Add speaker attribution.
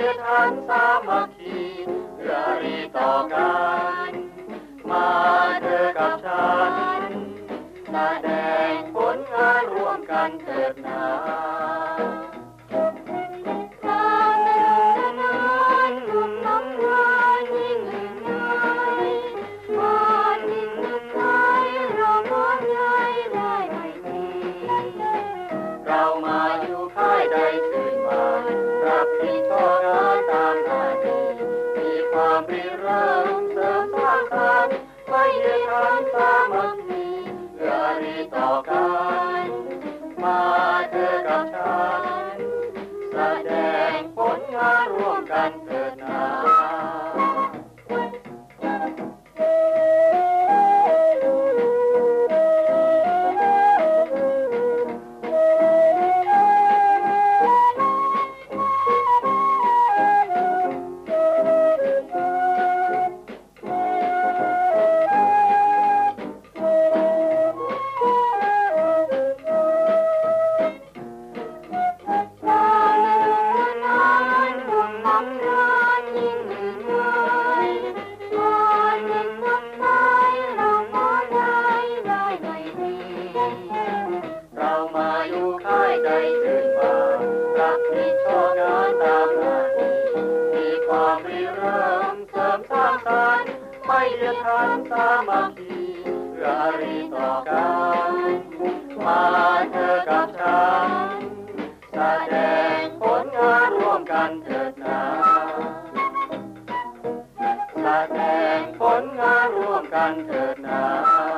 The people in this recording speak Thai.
Speaker 1: ยฐานสามัคคีเพื่อรีต่อกันมาเธอกับฉันแสดงผลงานร่วมกันเถิดนาเรามาอยู่ค่ายใดตื่นมารับผิดชอบงานตามหน้าที่มีความริเริ่มเสริมสร้างสรรค์ไม่ยึดถือสามัคคีเพื่อรีต่อกันมาเธอกับฉันแสดงผลงานร่วมกันเถิดนาไม่ยึดถือสามัคคีเพื่อรีต่อกันมาเธอกับฉันแสดงผลงานร่วมกันเถิดนาแสดงผลงานร่วมกันเถิดนา